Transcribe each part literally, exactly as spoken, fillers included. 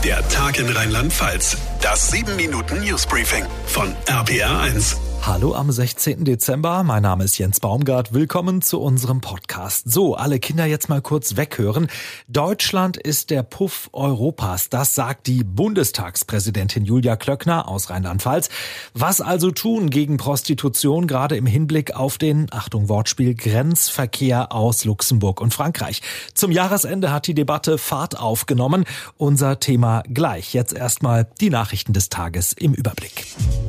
Der Tag in Rheinland-Pfalz. Das sieben Minuten Newsbriefing von R P R eins. Hallo am sechzehnten Dezember, mein Name ist Jens Baumgart, willkommen zu unserem Podcast. So, alle Kinder jetzt mal kurz weghören. Deutschland ist der Puff Europas, das sagt die Bundestagspräsidentin Julia Klöckner aus Rheinland-Pfalz. Was also tun gegen Prostitution, gerade im Hinblick auf den, Achtung Wortspiel, Grenzverkehr aus Luxemburg und Frankreich? Zum Jahresende hat die Debatte Fahrt aufgenommen. Unser Thema gleich. Jetzt erstmal die Nachrichten des Tages im Überblick.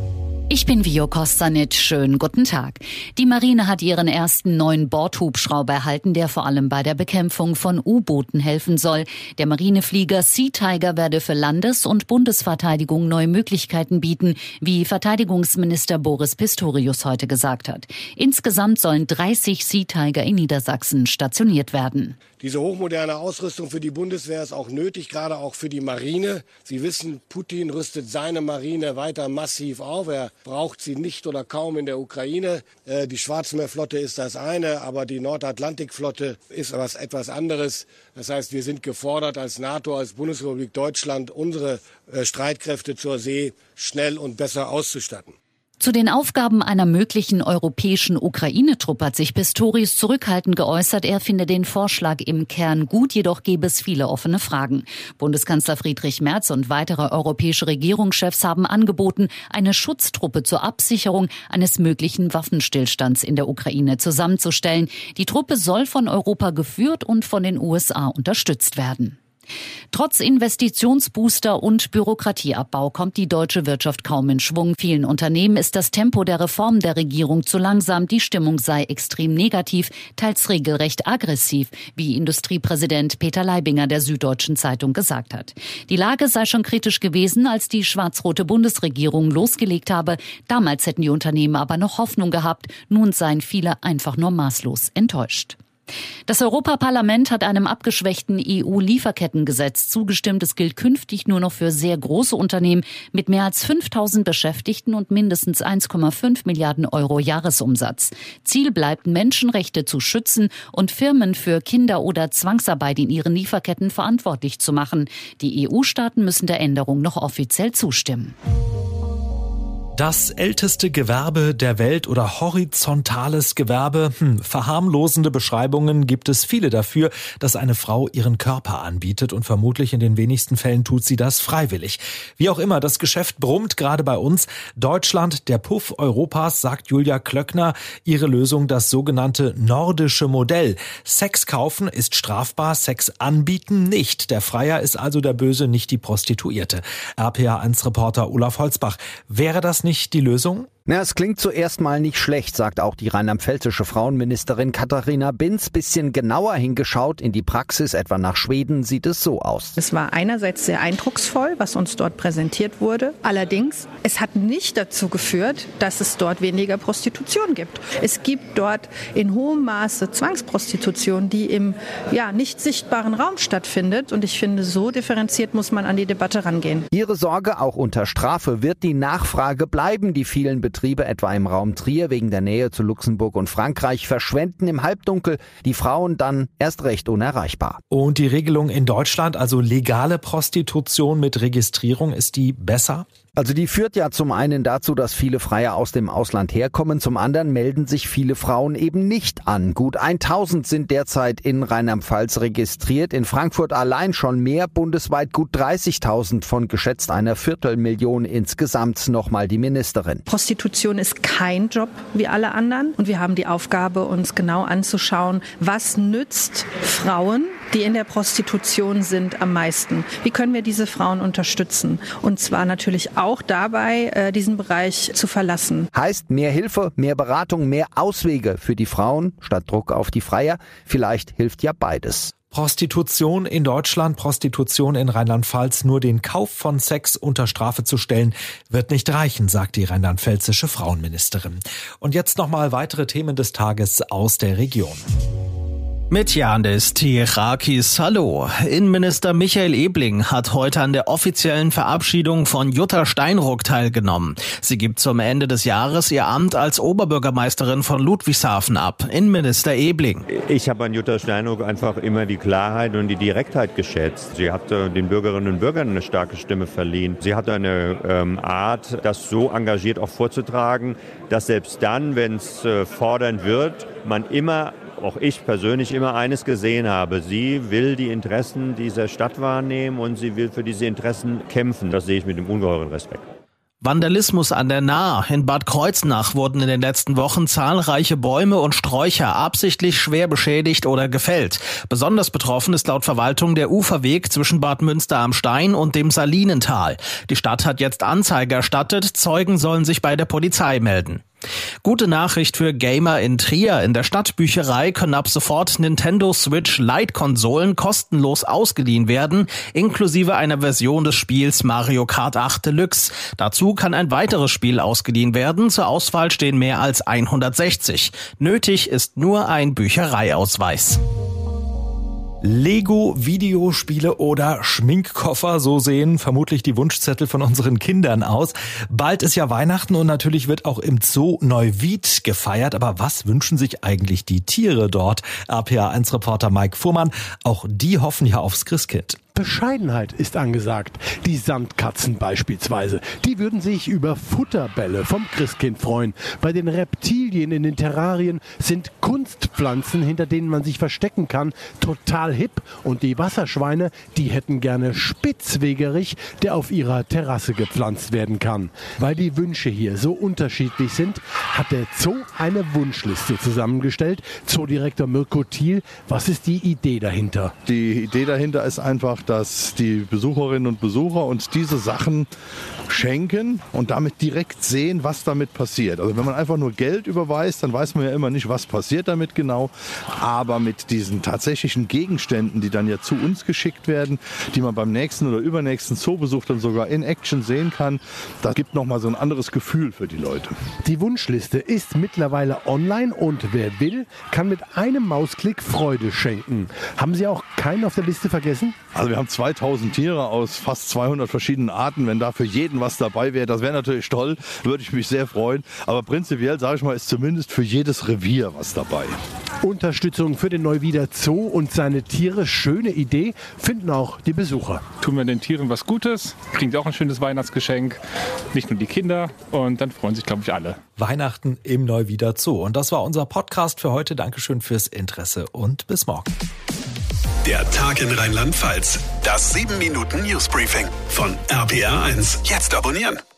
Ich bin Vio Kostanic. Schönen guten Tag. Die Marine hat ihren ersten neuen Bordhubschrauber erhalten, der vor allem bei der Bekämpfung von U-Booten helfen soll. Der Marineflieger Sea Tiger werde für Landes- und Bundesverteidigung neue Möglichkeiten bieten, wie Verteidigungsminister Boris Pistorius heute gesagt hat. Insgesamt sollen dreißig Sea Tiger in Niedersachsen stationiert werden. Diese hochmoderne Ausrüstung für die Bundeswehr ist auch nötig, gerade auch für die Marine. Sie wissen, Putin rüstet seine Marine weiter massiv auf. Er braucht sie nicht oder kaum in der Ukraine. Die Schwarzmeerflotte ist das eine, aber die Nordatlantikflotte ist was etwas anderes. Das heißt, wir sind gefordert als NATO, als Bundesrepublik Deutschland, unsere Streitkräfte zur See schnell und besser auszustatten. Zu den Aufgaben einer möglichen europäischen Ukraine-Truppe hat sich Pistorius zurückhaltend geäußert. Er finde den Vorschlag im Kern gut, jedoch gäbe es viele offene Fragen. Bundeskanzler Friedrich Merz und weitere europäische Regierungschefs haben angeboten, eine Schutztruppe zur Absicherung eines möglichen Waffenstillstands in der Ukraine zusammenzustellen. Die Truppe soll von Europa geführt und von den U S A unterstützt werden. Trotz Investitionsbooster und Bürokratieabbau kommt die deutsche Wirtschaft kaum in Schwung. Vielen Unternehmen ist das Tempo der Reform der Regierung zu langsam. Die Stimmung sei extrem negativ, teils regelrecht aggressiv, wie Industriepräsident Peter Leibinger der Süddeutschen Zeitung gesagt hat. Die Lage sei schon kritisch gewesen, als die schwarz-rote Bundesregierung losgelegt habe. Damals hätten die Unternehmen aber noch Hoffnung gehabt. Nun seien viele einfach nur maßlos enttäuscht. Das Europaparlament hat einem abgeschwächten E U-Lieferkettengesetz zugestimmt. Es gilt künftig nur noch für sehr große Unternehmen mit mehr als fünftausend Beschäftigten und mindestens eins Komma fünf Milliarden Euro Jahresumsatz. Ziel bleibt, Menschenrechte zu schützen und Firmen für Kinder- oder Zwangsarbeit in ihren Lieferketten verantwortlich zu machen. Die E U-Staaten müssen der Änderung noch offiziell zustimmen. Das älteste Gewerbe der Welt oder horizontales Gewerbe. Hm, verharmlosende Beschreibungen gibt es viele dafür, dass eine Frau ihren Körper anbietet und vermutlich in den wenigsten Fällen tut sie das freiwillig. Wie auch immer, das Geschäft brummt gerade bei uns. Deutschland, der Puff Europas, sagt Julia Klöckner. Ihre Lösung das sogenannte nordische Modell. Sex kaufen ist strafbar, Sex anbieten nicht. Der Freier ist also der Böse, nicht die Prostituierte. R P R eins Reporter Olaf Holzbach. Wäre das nicht nicht die Lösung? Na, es klingt zuerst mal nicht schlecht, sagt auch die rheinland-pfälzische Frauenministerin Katharina Binz. Bisschen genauer hingeschaut in die Praxis, etwa nach Schweden, sieht es so aus. Es war einerseits sehr eindrucksvoll, was uns dort präsentiert wurde. Allerdings, es hat nicht dazu geführt, dass es dort weniger Prostitution gibt. Es gibt dort in hohem Maße Zwangsprostitution, die im ja, nicht sichtbaren Raum stattfindet. Und ich finde, so differenziert muss man an die Debatte rangehen. Ihre Sorge, auch unter Strafe wird die Nachfrage bleiben. Die vielen Betriebe Betriebe etwa im Raum Trier wegen der Nähe zu Luxemburg und Frankreich verschwenden im Halbdunkel, die Frauen dann erst recht unerreichbar. Und die Regelung in Deutschland, also legale Prostitution mit Registrierung, ist die besser? Also die führt ja zum einen dazu, dass viele Freier aus dem Ausland herkommen, zum anderen melden sich viele Frauen eben nicht an. Gut tausend sind derzeit in Rheinland-Pfalz registriert, in Frankfurt allein schon mehr, bundesweit gut dreißigtausend von geschätzt einer Viertelmillion insgesamt, nochmal die Ministerin. Prostitution ist kein Job wie alle anderen und wir haben die Aufgabe, uns genau anzuschauen, was nützt Frauen, die in der Prostitution sind, am meisten. Wie können wir diese Frauen unterstützen? Und zwar natürlich auch dabei, diesen Bereich zu verlassen. Heißt mehr Hilfe, mehr Beratung, mehr Auswege für die Frauen statt Druck auf die Freier. Vielleicht hilft ja beides. Prostitution in Deutschland, Prostitution in Rheinland-Pfalz, nur den Kauf von Sex unter Strafe zu stellen, wird nicht reichen, sagt die rheinland-pfälzische Frauenministerin. Und jetzt nochmal weitere Themen des Tages aus der Region. Mit Janis Tirakis, hallo. Innenminister Michael Ebling hat heute an der offiziellen Verabschiedung von Jutta Steinruck teilgenommen. Sie gibt zum Ende des Jahres ihr Amt als Oberbürgermeisterin von Ludwigshafen ab. Innenminister Ebling. Ich habe an Jutta Steinruck einfach immer die Klarheit und die Direktheit geschätzt. Sie hat äh, den Bürgerinnen und Bürgern eine starke Stimme verliehen. Sie hat eine ähm, Art, das so engagiert auch vorzutragen, dass selbst dann, wenn es äh, fordernd wird, man immer, auch ich persönlich, immer eines gesehen habe. Sie will die Interessen dieser Stadt wahrnehmen und sie will für diese Interessen kämpfen. Das sehe ich mit dem ungeheuren Respekt. Vandalismus an der Nahe. In Bad Kreuznach wurden in den letzten Wochen zahlreiche Bäume und Sträucher absichtlich schwer beschädigt oder gefällt. Besonders betroffen ist laut Verwaltung der Uferweg zwischen Bad Münster am Stein und dem Salinental. Die Stadt hat jetzt Anzeige erstattet. Zeugen sollen sich bei der Polizei melden. Gute Nachricht für Gamer in Trier. In der Stadtbücherei können ab sofort Nintendo Switch Lite-Konsolen kostenlos ausgeliehen werden, inklusive einer Version des Spiels Mario Kart acht Deluxe. Dazu kann ein weiteres Spiel ausgeliehen werden. Zur Auswahl stehen mehr als hundertsechzig. Nötig ist nur ein Büchereiausweis. Lego, Videospiele oder Schminkkoffer, so sehen vermutlich die Wunschzettel von unseren Kindern aus. Bald ist ja Weihnachten und natürlich wird auch im Zoo Neuwied gefeiert. Aber was wünschen sich eigentlich die Tiere dort? R P A eins Reporter Mike Fuhrmann, auch die hoffen ja aufs Christkind. Bescheidenheit ist angesagt. Die Sandkatzen beispielsweise. Die würden sich über Futterbälle vom Christkind freuen. Bei den Reptilien in den Terrarien sind Kunstpflanzen, hinter denen man sich verstecken kann, total hip. Und die Wasserschweine, die hätten gerne Spitzwegerich, der auf ihrer Terrasse gepflanzt werden kann. Weil die Wünsche hier so unterschiedlich sind, hat der Zoo eine Wunschliste zusammengestellt. Zoodirektor Mirko Thiel, was ist die Idee dahinter? Die Idee dahinter ist einfach, dass die Besucherinnen und Besucher uns diese Sachen schenken und damit direkt sehen, was damit passiert. Also wenn man einfach nur Geld überweist, dann weiß man ja immer nicht, was passiert damit genau. Aber mit diesen tatsächlichen Gegenständen, die dann ja zu uns geschickt werden, die man beim nächsten oder übernächsten Zoobesuch dann sogar in Action sehen kann, das gibt nochmal so ein anderes Gefühl für die Leute. Die Wunschliste ist mittlerweile online und wer will, kann mit einem Mausklick Freude schenken. Haben Sie auch keinen auf der Liste vergessen? Also wir haben zweitausend Tiere aus fast zweihundert verschiedenen Arten. Wenn da für jeden was dabei wäre, das wäre natürlich toll, würde ich mich sehr freuen. Aber prinzipiell, sage ich mal, ist zumindest für jedes Revier was dabei. Unterstützung für den Neuwieder Zoo und seine Tiere, schöne Idee, finden auch die Besucher. Tun wir den Tieren was Gutes, kriegen sie auch ein schönes Weihnachtsgeschenk, nicht nur die Kinder, und dann freuen sich, glaube ich, alle. Weihnachten im Neuwieder Zoo. Und das war unser Podcast für heute. Dankeschön fürs Interesse und bis morgen. Der Tag in Rheinland-Pfalz. Das sieben Minuten Newsbriefing von R P R eins. Jetzt abonnieren.